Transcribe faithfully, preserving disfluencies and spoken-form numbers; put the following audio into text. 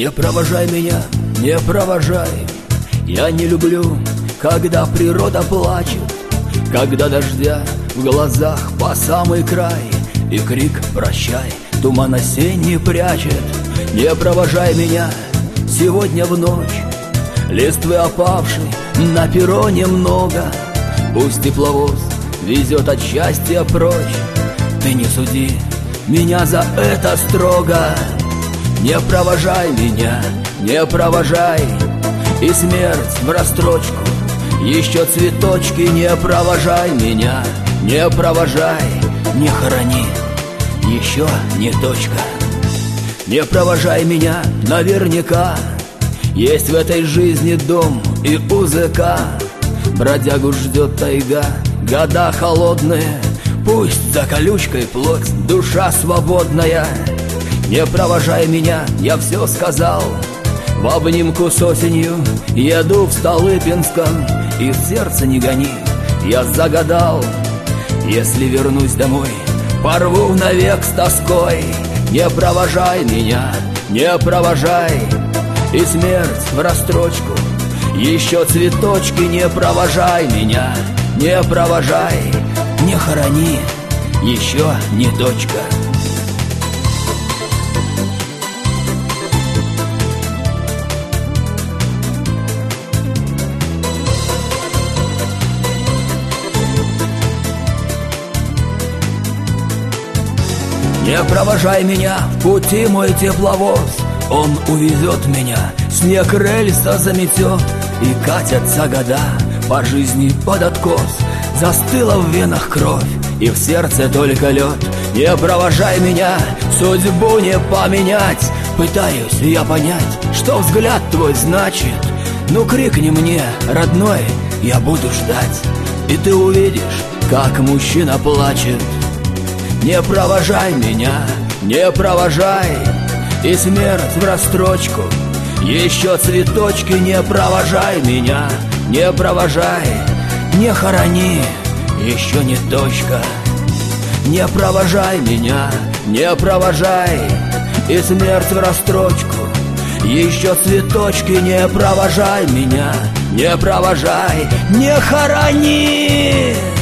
Не провожай меня, не провожай. Я не люблю, когда природа плачет, когда дождя в глазах по самый край, и крик «прощай» туман осенний прячет. Не провожай меня сегодня в ночь, листвы опавшей на перроне много. Пусть тепловоз везет от счастья прочь, ты не суди меня за это строго. Не провожай меня, не провожай, и смерть в расстрочку, еще цветочки. Не провожай меня, не провожай, не хорони, еще не точка. Не провожай меня, наверняка есть в этой жизни дом и УЗК. Бродягу ждет тайга, года холодные, пусть за колючкой плоть, душа свободная. Не провожай меня, я все сказал. В обнимку с осенью еду в Столыпинском, и в сердце не гони, я загадал. Если вернусь домой, порву навек с тоской. Не провожай меня, не провожай, и смерть в расстрочку, еще цветочки. Не провожай меня, не провожай, не хорони, еще не точка. Не провожай меня в пути мой тепловоз, он увезет меня, снег рельса заметет, и катятся года по жизни под откос. Застыла в венах кровь, и в сердце только лед. Не провожай меня, судьбу не поменять. Пытаюсь я понять, что взгляд твой значит. Ну крикни мне, родной, я буду ждать, и ты увидишь, как мужчина плачет. Не провожай меня, не провожай, и смерть в расстрочку, еще цветочки. Не провожай меня, не провожай, не хорони, еще не точка. Не провожай меня, не провожай, и смерть в расстрочку, еще цветочки. Не провожай меня, не провожай, не хорони.